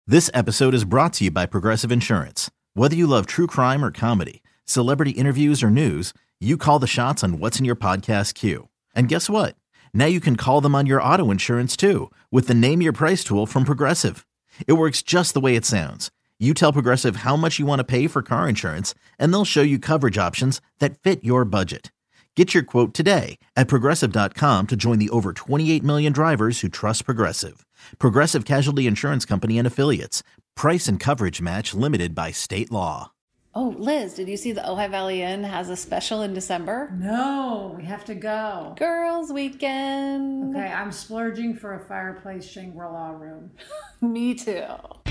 This episode is brought to you by Progressive Insurance. Whether you love true crime or comedy, celebrity interviews or news, you call the shots on what's in your podcast queue. And guess what? Now you can call them on your auto insurance too with the Name Your Price tool from Progressive. It works just the way it sounds. You tell Progressive how much you want to pay for car insurance, and they'll show you coverage options that fit your budget. Get your quote today at Progressive.com to join the over 28 million drivers who trust Progressive. Progressive Casualty Insurance Company and Affiliates. Price and coverage match limited by state law. Oh, Liz, did you see the Ojai Valley Inn has a special in December? No, we have to go. Girls' weekend. Okay, I'm splurging for a fireplace Shangri-La room. Me too.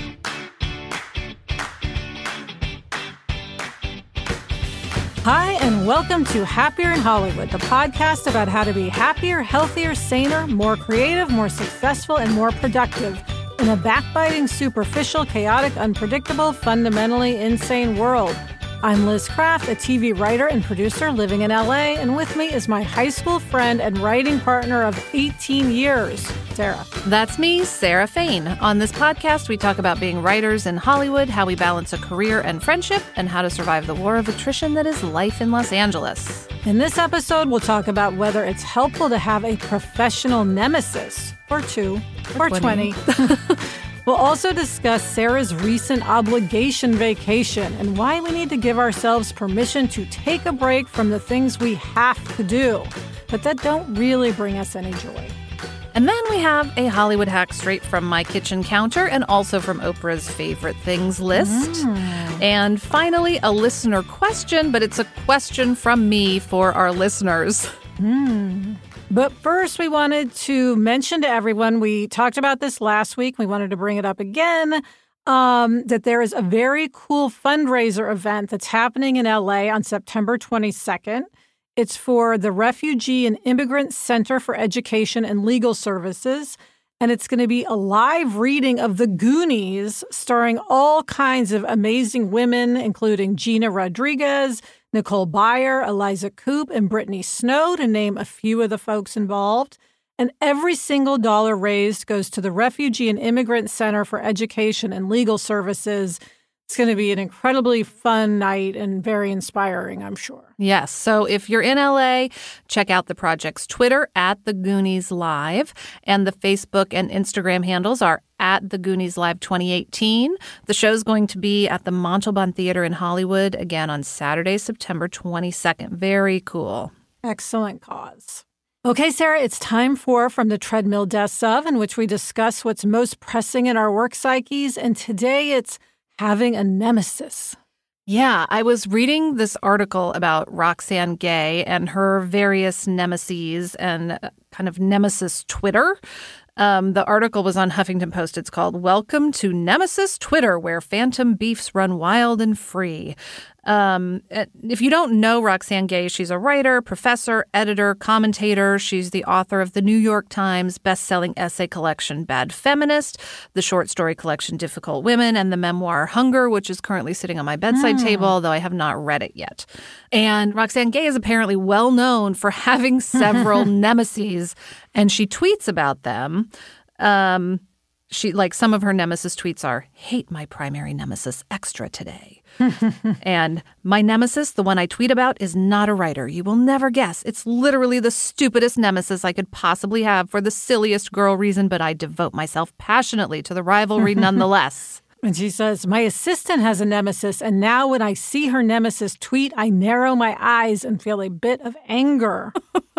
Hi, and welcome to Happier in Hollywood, the podcast about how to be happier, healthier, saner, more creative, more successful, and more productive in a backbiting, superficial, chaotic, unpredictable, fundamentally insane world. I'm Liz Craft, a TV writer and producer living in LA, and with me is my high school friend and writing partner of 18 years, Sarah. That's me, Sarah Fain. On this podcast, we talk about being writers in Hollywood, how we balance a career and friendship, and how to survive the war of attrition that is life in Los Angeles. In this episode, we'll talk about whether it's helpful to have a professional nemesis, or 2, or 20. We'll also discuss Sarah's recent obligation vacation and why we need to give ourselves permission to take a break from the things we have to do, but that don't really bring us any joy. And then we have a Hollywood hack straight from my kitchen counter and also from Oprah's favorite things list. And finally, a listener question, but it's a question from me for our listeners. But first, we wanted to mention to everyone, we talked about this last week, we wanted to bring it up again, that there is a very cool fundraiser event that's happening in LA on September 22nd. It's for the Refugee and Immigrant Center for Education and Legal Services, and it's going to be a live reading of The Goonies, starring all kinds of amazing women, including Gina Rodriguez, Nicole Byer, Eliza Coupe, and Brittany Snow, to name a few of the folks involved. And every single dollar raised goes to the Refugee and Immigrant Center for Education and Legal Services. It's going to be an incredibly fun night and very inspiring, I'm sure. Yes. So if you're in LA, check out the project's Twitter at The Goonies Live. And the Facebook and Instagram handles are at The Goonies Live 2018. The show's going to be at the Montalban Theater in Hollywood, again on Saturday, September 22nd. Very cool. Excellent cause. Okay, Sarah, it's time for From the Treadmill Desks Of, in which we discuss what's most pressing in our work psyches. And today it's having a nemesis. Yeah, I was reading this article about Roxane Gay and her various nemeses and kind of nemesis Twitter. The article was on Huffington Post. It's called Welcome to Nemesis Twitter, where phantom beefs run wild and free. If you don't know Roxane Gay, she's a writer, professor, editor, commentator. She's the author of the New York Times bestselling essay collection Bad Feminist, the short story collection Difficult Women, and the memoir Hunger, which is currently sitting on my bedside table, though I have not read it yet. And Roxane Gay is apparently well known for having several nemeses, and she tweets about them. She, like, some of her nemesis tweets are, hate my primary nemesis extra today. And my nemesis, the one I tweet about, is not a writer. You will never guess. It's literally the stupidest nemesis I could possibly have for the silliest girl reason, but I devote myself passionately to the rivalry nonetheless. And she says, my assistant has a nemesis, and now when I see her nemesis tweet, I narrow my eyes and feel a bit of anger.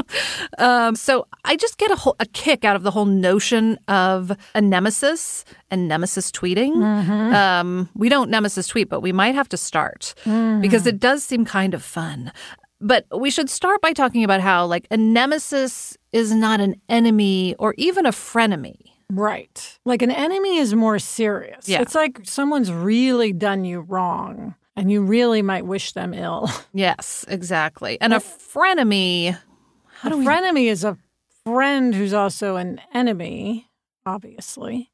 So I just get a kick out of the whole notion of a nemesis and nemesis tweeting. We don't nemesis tweet, but we might have to start because it does seem kind of fun. But we should start by talking about how, like, a nemesis is not an enemy or even a frenemy. Right. Like an enemy is more serious. Yeah. It's like someone's really done you wrong and you really might wish them ill. Yes, exactly. And a frenemy, frenemy is a friend who's also an enemy, obviously.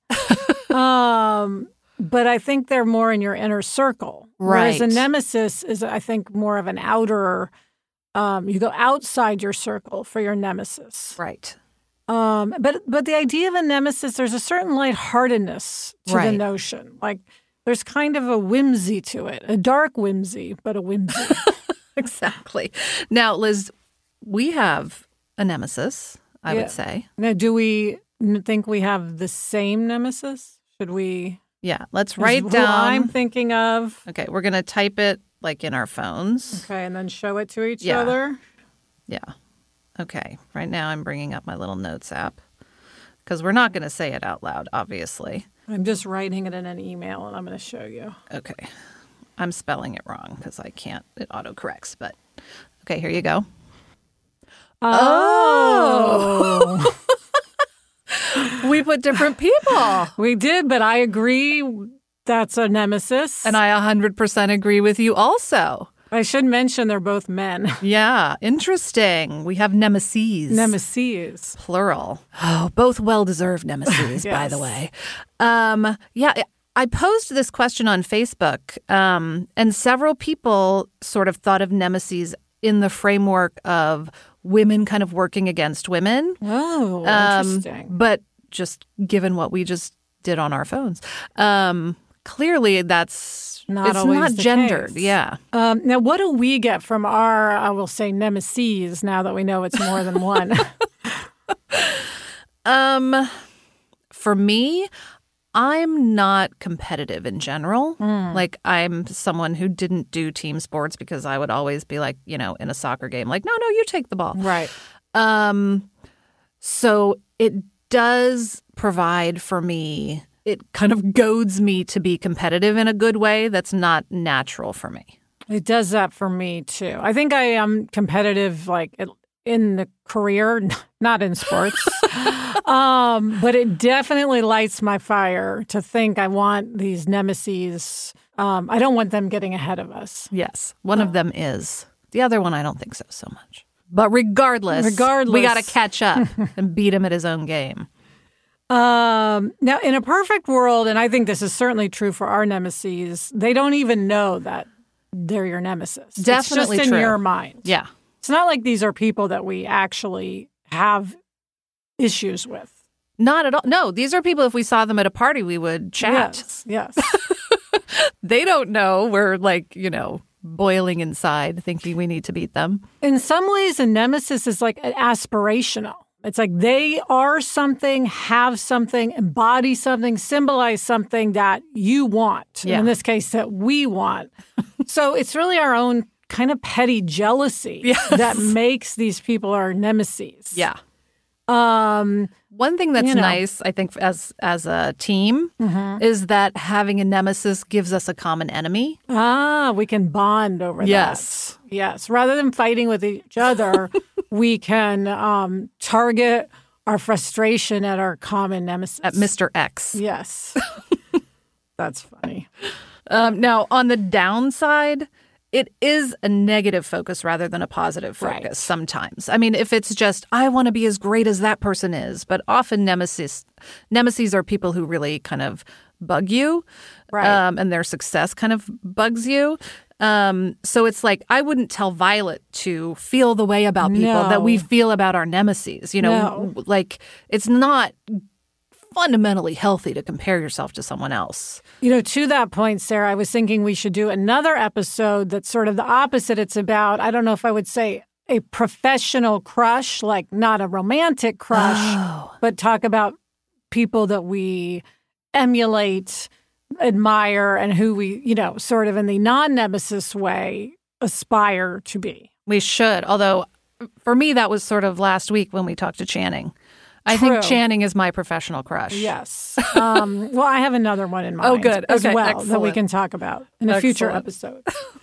But I think they're more in your inner circle. Right. Whereas a nemesis is, I think, more of an outer, you go outside your circle for your nemesis. Right. But the idea of a nemesis, there's a certain lightheartedness to the notion. Like there's kind of a whimsy to it, a dark whimsy, but a whimsy. Exactly. Now, Liz, we have a nemesis, I would say. Now, do we think we have the same nemesis? Should we? Yeah, let's write down. Who I'm thinking of. Okay, we're going to type it like in our phones. Okay, and then show it to each other. Yeah. Okay, right now I'm bringing up my little notes app because we're not going to say it out loud, obviously. I'm just writing it in an email, and I'm going to show you. Okay. I'm spelling it wrong because I can't. It autocorrects, but okay, here you go. Oh. We put different people. We did, but I agree that's a nemesis. And I 100% agree with you also. I should mention they're both men. Yeah, interesting. We have nemesis. Nemesis. Plural. Oh, both well-deserved nemesis, by the way. Yeah, I posed this question on Facebook, and several people sort of thought of nemesis in the framework of women kind of working against women. Oh, interesting. But just given what we just did on our phones, clearly it's not gendered. Case. Yeah. Now, what do we get from our, I will say, nemesis now that we know it's more than one? For me, I'm not competitive in general. Like, I'm someone who didn't do team sports because I would always be like, in a soccer game, like, no, you take the ball. Right. So it does provide for me, it kind of goads me to be competitive in a good way that's not natural for me. It does that for me, too. I think I am competitive, like, in the career, not in sports. But it definitely lights my fire to think I want these nemesis. I don't want them getting ahead of us. Yes. One of them is. The other one, I don't think so much. But regardless, we got to catch up and beat him at his own game. Now, in a perfect world, and I think this is certainly true for our nemesis, they don't even know that they're your nemesis. Definitely it's just true. in your mind. Yeah. It's not like these are people that we actually have issues with. Not at all. No, these are people, if we saw them at a party, we would chat. Yes. They don't know we're like, boiling inside thinking we need to beat them. In some ways, a nemesis is like an aspirational. It's like they are something, have something, embody something, symbolize something that you want. Yeah. In this case, that we want. So it's really our own kind of petty jealousy that makes these people our nemesis. Yeah. One thing that's nice, I think, as a team, is that having a nemesis gives us a common enemy. We can bond over that. Yes. Rather than fighting with each other, we can target our frustration at our common nemesis. At Mr. X. Yes. That's funny. Now, on the downside, it is a negative focus rather than a positive focus sometimes. I mean, if it's just, I want to be as great as that person is, but often nemesis are people who really kind of bug you, and their success kind of bugs you. So it's like, I wouldn't tell Violet to feel the way about people that we feel about our nemesis. Like, it's not fundamentally healthy to compare yourself to someone else. To that point, Sarah, I was thinking we should do another episode that's sort of the opposite. It's about, I don't know if I would say a professional crush, like not a romantic crush, but talk about people that we emulate, admire, and who we, sort of in the non-nemesis way aspire to be. We should. Although, for me, that was sort of last week when we talked to Channing. I think Channing is my professional crush. Yes. Well, I have another one in mind. Oh, good. As okay, well, excellent. that we can talk about in a future episode.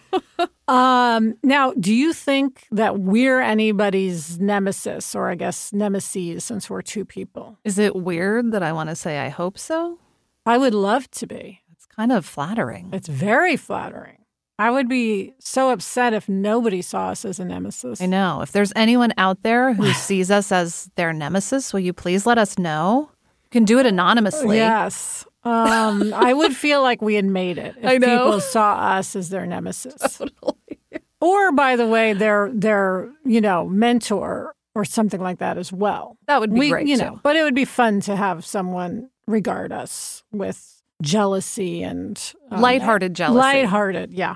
Now, do you think that we're anybody's nemesis, or I guess nemesis, since we're two people? Is it weird that I want to say I hope so? I would love to be. It's kind of flattering. It's very flattering. I would be so upset if nobody saw us as a nemesis. I know. If there's anyone out there who sees us as their nemesis, will you please let us know? You can do it anonymously. Yes. I would feel like we had made it if people saw us as their nemesis. Totally. Or, by the way, their mentor or something like that as well. That would be great, too. But it would be fun to have someone regard us with jealousy and... lighthearted jealousy. Lighthearted, yeah.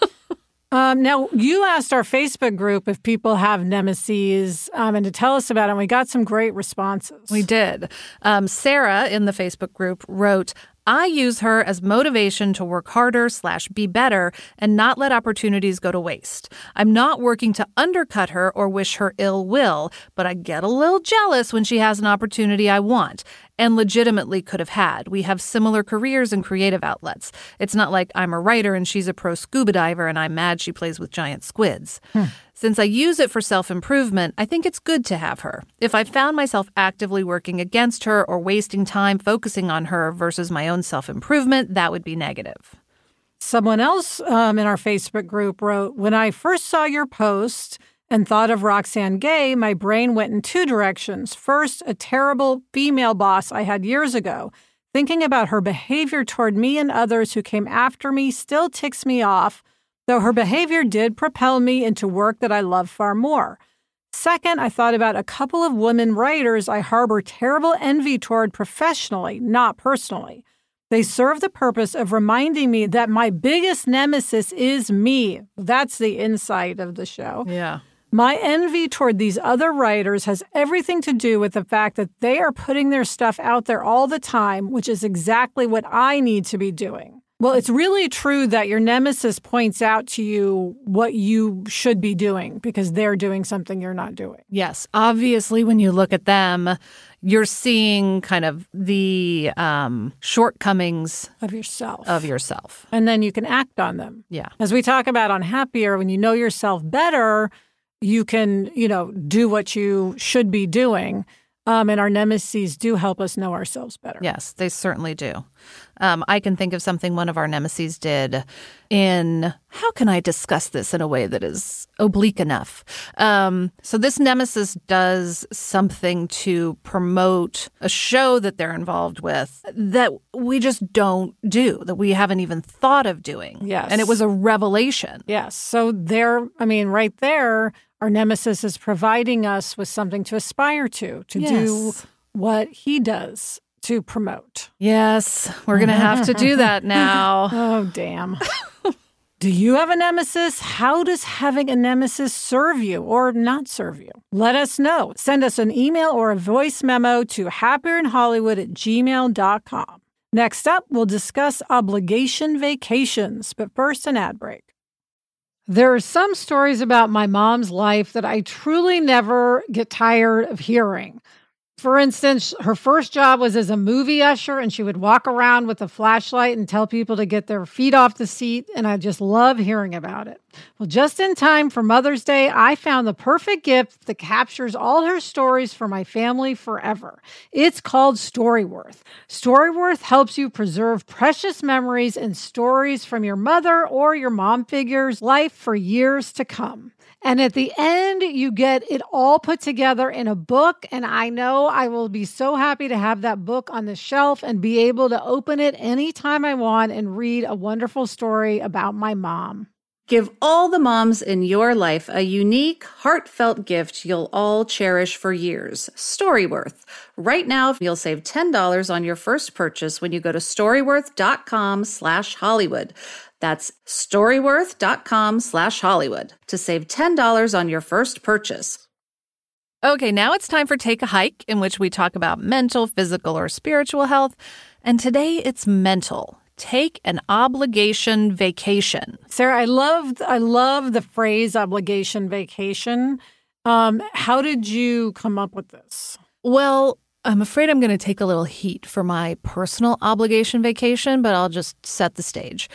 Now, you asked our Facebook group if people have nemesis and to tell us about it, and we got some great responses. We did. Sarah in the Facebook group wrote, I use her as motivation to work harder / be better and not let opportunities go to waste. I'm not working to undercut her or wish her ill will, but I get a little jealous when she has an opportunity I want and legitimately could have had. We have similar careers and creative outlets. It's not like I'm a writer and she's a pro scuba diver and I'm mad she plays with giant squids. Since I use it for self-improvement, I think it's good to have her. If I found myself actively working against her or wasting time focusing on her versus my own self-improvement, that would be negative. Someone else in our Facebook group wrote, when I first saw your post and thought of Roxane Gay, my brain went in two directions. First, a terrible female boss I had years ago. Thinking about her behavior toward me and others who came after me still ticks me off, though her behavior did propel me into work that I love far more. Second, I thought about a couple of women writers I harbor terrible envy toward professionally, not personally. They serve the purpose of reminding me that my biggest nemesis is me. That's the insight of the show. Yeah. My envy toward these other writers has everything to do with the fact that they are putting their stuff out there all the time, which is exactly what I need to be doing. Well, it's really true that your nemesis points out to you what you should be doing because they're doing something you're not doing. Yes. Obviously, when you look at them, you're seeing kind of the shortcomings of yourself. And then you can act on them. Yeah. As we talk about on Happier, when you know yourself better, you can, do what you should be doing. And our nemesis do help us know ourselves better. Yes, they certainly do. I can think of something one of our nemesis did in, how can I discuss this in a way that is oblique enough? So this nemesis does something to promote a show that they're involved with that we just don't do, that we haven't even thought of doing. Yes. And it was a revelation. Yes. So right there, our nemesis is providing us with something to aspire to do what he does to promote. Yes, we're going to have to do that now. Oh, damn. Do you have a nemesis? How does having a nemesis serve you or not serve you? Let us know. Send us an email or a voice memo to happyerinhollywood@gmail.com. Next up, we'll discuss obligation vacations, but first an ad break. There are some stories about my mom's life that I truly never get tired of hearing. For instance, her first job was as a movie usher, and she would walk around with a flashlight and tell people to get their feet off the seat, and I just love hearing about it. Well, just in time for Mother's Day, I found the perfect gift that captures all her stories for my family forever. It's called Storyworth. Storyworth helps you preserve precious memories and stories from your mother or your mom figure's life for years to come. And at the end, you get it all put together in a book. And I know I will be so happy to have that book on the shelf and be able to open it anytime I want and read a wonderful story about my mom. Give all the moms in your life a unique, heartfelt gift you'll all cherish for years. Storyworth. Right now, you'll save $10 on your first purchase when you go to storyworth.com/Hollywood. That's storyworth.com/Hollywood to save $10 on your first purchase. Okay, now it's time for Take a Hike, in which we talk about mental, physical, or spiritual health. And today it's mental. Take an obligation vacation. Sarah, I love the phrase obligation vacation. How did you come up with this? Well, I'm afraid I'm going to take a little heat for my personal obligation vacation, but I'll just set the stage.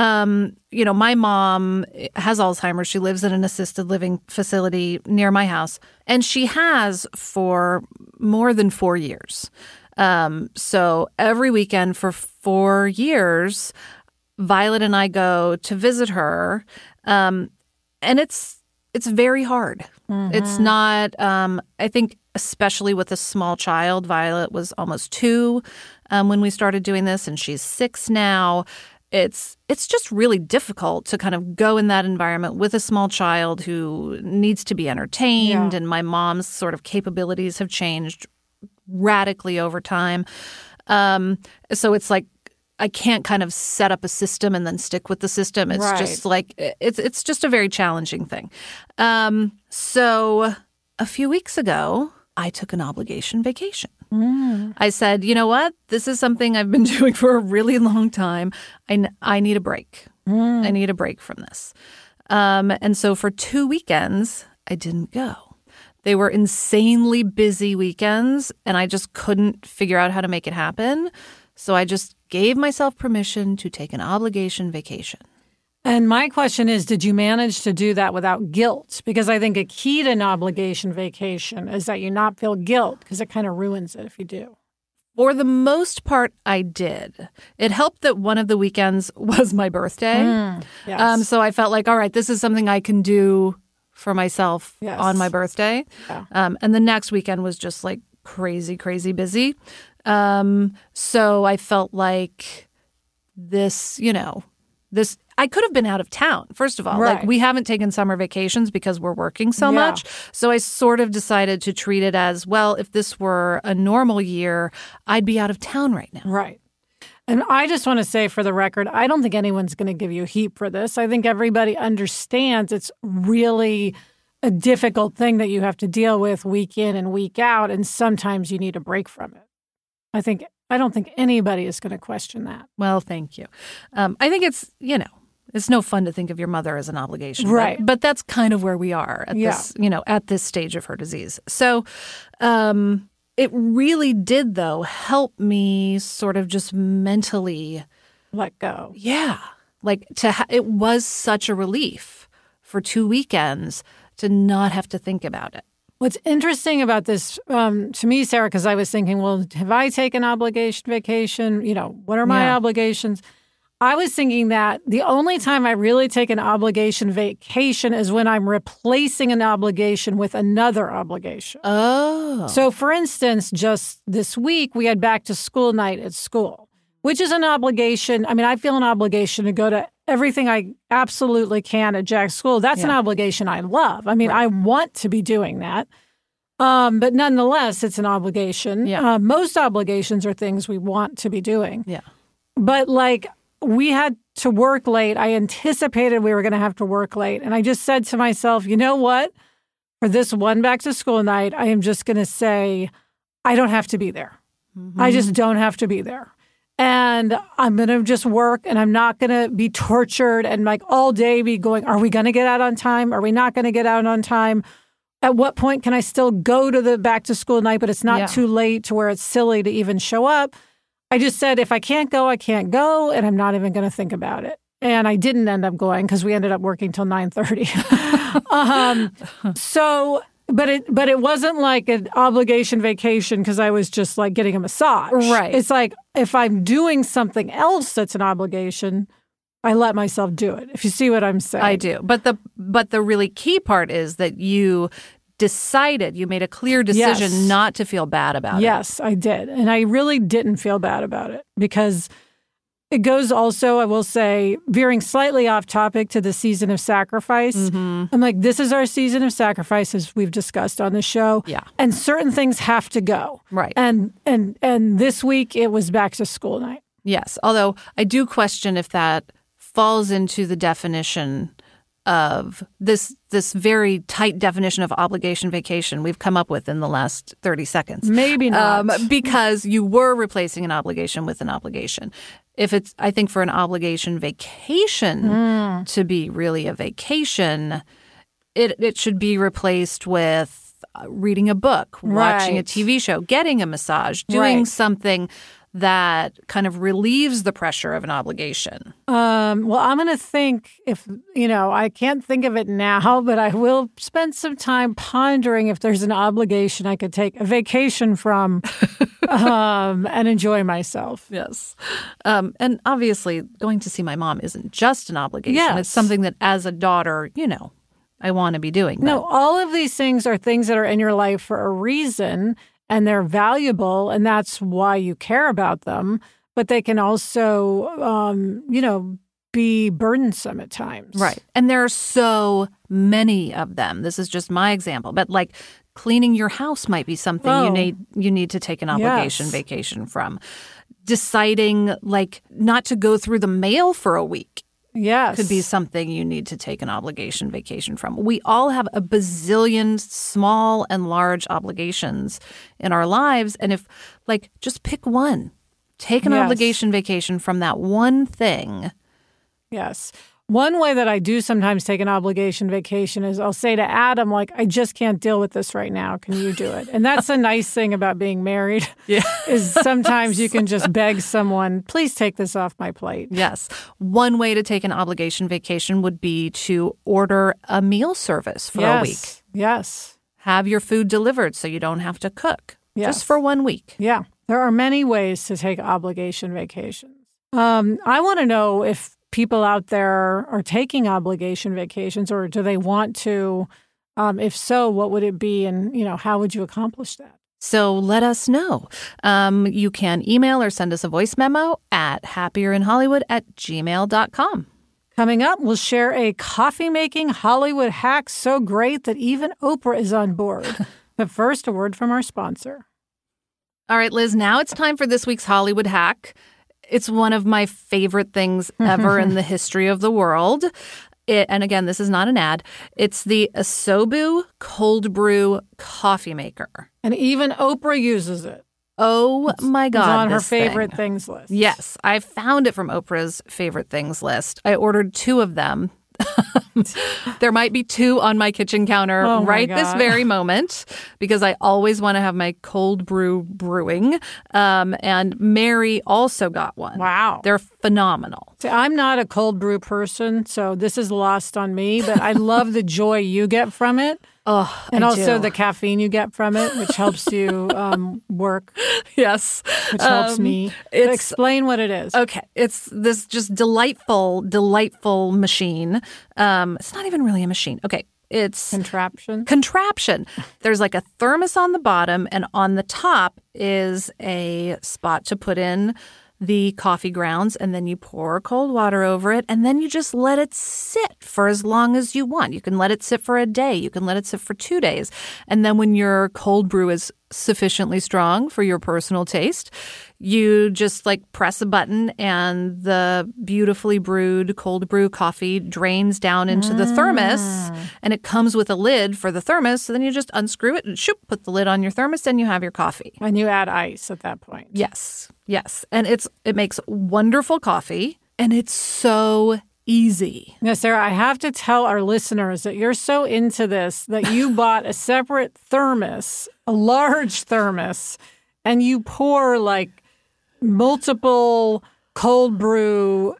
My mom has Alzheimer's. She lives in an assisted living facility near my house, and she has for more than 4 years. So every weekend for 4 years, Violet and I go to visit her, and it's very hard. Mm-hmm. It's not, I think, especially with a small child. Violet was almost 2 when we started doing this, and she's 6 now. it's just really difficult to kind of go in that environment with a small child who needs to be entertained. Yeah. And my mom's sort of capabilities have changed radically over time. So it's like I can't kind of set up a system and then stick with the system. It's Right. just like it's just a very challenging thing. So a few weeks ago, I took an obligation vacation. I said, you know what? This is something I've been doing for a really long time. I need a break. I need a break from this. And so for 2 weekends, I didn't go. They were insanely busy weekends, and I just couldn't figure out how to make it happen. So I just gave myself permission to take an obligation vacation. And my question is, did you manage to do that without guilt? Because I think a key to an obligation vacation is that you not feel guilt, because it kind of ruins it if you do. For the most part, I did. It helped that one of the weekends was my birthday. Yes. So I felt like, all right, this is something I can do for myself Yes. on my birthday. Yeah. And the next weekend was just like crazy, crazy busy. So I felt like this, I could have been out of town, first of all. Right. Like, we haven't taken summer vacations because we're working so much. So I sort of decided to treat it as, well, if this were a normal year, I'd be out of town right now. Right. And I just want to say for the record, I don't think anyone's going to give you heat for this. I think everybody understands it's really a difficult thing that you have to deal with week in and week out, and sometimes you need a break from it. I don't think anybody is going to question that. Well, thank you. I think it's no fun to think of your mother as an obligation. Right. But that's kind of where we are at this stage of her disease. So it really did, though, help me sort of just mentally Let go. Yeah. Like it was such a relief for 2 weekends to not have to think about it. What's interesting about this to me, Sarah, because I was thinking, well, have I taken obligation vacation? What are my obligations? I was thinking that the only time I really take an obligation vacation is when I'm replacing an obligation with another obligation. Oh. So, for instance, just this week, we had back to school night at school, which is an obligation. I mean, I feel an obligation to go to everything I absolutely can at Jack's school. That's an obligation I love. I mean, I want to be doing that. But nonetheless, it's an obligation. Yeah. Most obligations are things we want to be doing. Yeah. But we had to work late. I anticipated we were going to have to work late. And I just said to myself, you know what? For this one back to school night, I am just going to say, I don't have to be there. Mm-hmm. I just don't have to be there. And I'm going to just work, and I'm not going to be tortured and all day be going, are we going to get out on time? Are we not going to get out on time? At what point can I still go to the back to school night, but it's not too late to where it's silly to even show up? I just said, if I can't go, I can't go, and I'm not even going to think about it. And I didn't end up going because we ended up working till 9:30. But it wasn't like an obligation vacation because I was just getting a massage. Right. It's like if I'm doing something else that's an obligation, I let myself do it. If you see what I'm saying. I do. But the really key part is that you made a clear decision not to feel bad about it. Yes, I did. And I really didn't feel bad about it because it goes also, I will say, veering slightly off topic to the season of sacrifice. Mm-hmm. I'm like, this is our season of sacrifice, as we've discussed on the show. Yeah. And certain things have to go. Right. And this week it was back to school night. Yes. Although I do question if that falls into the definition of this very tight definition of obligation vacation we've come up with in the last 30 seconds. Maybe not. Because you were replacing an obligation with an obligation. I think for an obligation vacation to be really a vacation, it should be replaced with reading a book, watching a TV show, getting a massage, doing something that kind of relieves the pressure of an obligation. Well, I'm going to think I can't think of it now, but I will spend some time pondering if there's an obligation I could take a vacation from and enjoy myself. Yes. And obviously going to see my mom isn't just an obligation. Yes. It's something that as a daughter, I want to be doing. No, all of these things are things that are in your life for a reason, and they're valuable, and that's why you care about them. but they can also, be burdensome at times. Right. And there are so many of them. This is just my example. But like cleaning your house might be something you need to take an obligation vacation from. Deciding like not to go through the mail for a week. Yes. Could be something you need to take an obligation vacation from. We all have a bazillion small and large obligations in our lives. And if like just pick one, take an obligation vacation from that one thing. Yes. One way that I do sometimes take an obligation vacation is I'll say to Adam, like, I just can't deal with this right now. Can you do it? And that's a nice thing about being married is sometimes you can just beg someone, please take this off my plate. Yes. One way to take an obligation vacation would be to order a meal service for a week. Yes. Have your food delivered so you don't have to cook just for 1 week. Yeah. There are many ways to take obligation vacations. I want to know if people out there are taking obligation vacations, or do they want to? If so, what would it be, and how would you accomplish that? So let us know. You can email or send us a voice memo at happierin hollywood@gmail.com. Coming up, we'll share a coffee-making Hollywood hack so great that even Oprah is on board. But first, a word from our sponsor. All right, Liz, now it's time for this week's Hollywood hack. It's one of my favorite things ever in the history of the world. And again, this is not an ad. It's the Asobu Cold Brew Coffee Maker. And even Oprah uses it. Oh, my God. It's on her favorite things list. Yes, I found it from Oprah's favorite things list. I ordered 2 of them. There might be 2 on my kitchen counter this very moment because I always want to have my cold brew brewing. And Mary also got one. Wow. They're phenomenal. See, I'm not a cold brew person, so this is lost on me, but I love the joy you get from it. Oh, and also the caffeine you get from it, which helps you work. Yes. Which helps me. Explain what it is. Okay. It's this just delightful machine. It's not even really a machine. Okay. It's contraption. There's like a thermos on the bottom, and on the top is a spot to put in the coffee grounds, and then you pour cold water over it, and then you just let it sit for as long as you want. You can let it sit for a day. You can let it sit for 2 days. And then when your cold brew is sufficiently strong for your personal taste, you just like press a button and the beautifully brewed cold brew coffee drains down into the thermos, and it comes with a lid for the thermos. So then you just unscrew it and put the lid on your thermos, and you have your coffee. And you add ice at that point. Yes. And it makes wonderful coffee, and it's so easy. Now, Sarah, I have to tell our listeners that you're so into this that you bought a separate thermos, a large thermos, and you pour like multiple cold brew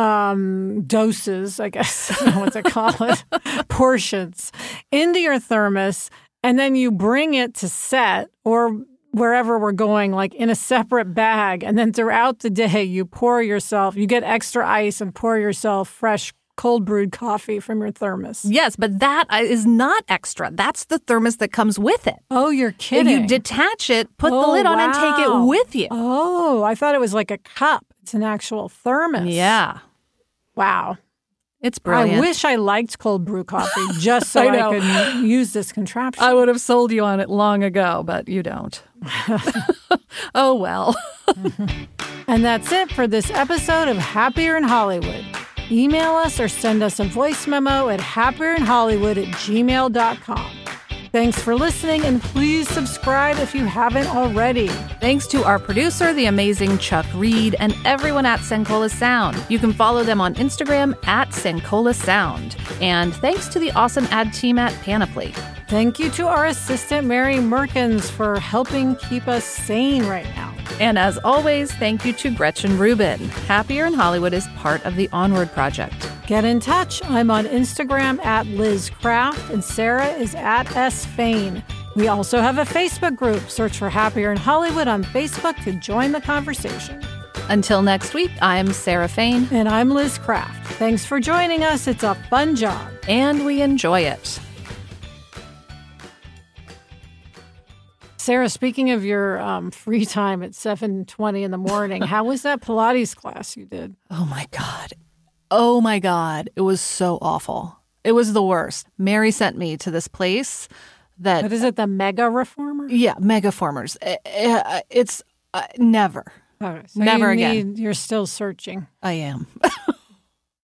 doses, I guess, I don't know what to call it, portions into your thermos, and then you bring it to set or wherever we're going, like in a separate bag. And then throughout the day, you get extra ice and pour yourself fresh cold brewed coffee from your thermos. Yes, but that is not extra. That's the thermos that comes with it. Oh, you're kidding. You detach it, put the lid on, and take it with you. Oh, I thought it was like a cup. It's an actual thermos. Yeah. Wow. It's brilliant. I wish I liked cold brew coffee just so I could use this contraption. I would have sold you on it long ago, but you don't. Oh, well. And that's it for this episode of Happier in Hollywood. Email us or send us a voice memo at happierinhollywood@gmail.com. Thanks for listening, and please subscribe if you haven't already. Thanks to our producer, the amazing Chuck Reed, and everyone at Sencola Sound. You can follow them on Instagram at Sencola Sound. And thanks to the awesome ad team at Panoply. Thank you to our assistant, Mary Merkins, for helping keep us sane right now. And as always, thank you to Gretchen Rubin. Happier in Hollywood is part of the Onward Project. Get in touch. I'm on Instagram at Liz Craft, and Sarah is at S. Fain. We also have a Facebook group. Search for Happier in Hollywood on Facebook to join the conversation. Until next week, I'm Sarah Fain. And I'm Liz Craft. Thanks for joining us. It's a fun job. And we enjoy it. Sarah, speaking of your free time at 7:20 in the morning, how was that Pilates class you did? Oh, my God. Oh, my God. It was so awful. It was the worst. Mary sent me to this place that... What is it, the Mega Reformer? Yeah, Megaformers. It's never. Okay, so Never again. You're still searching. I am.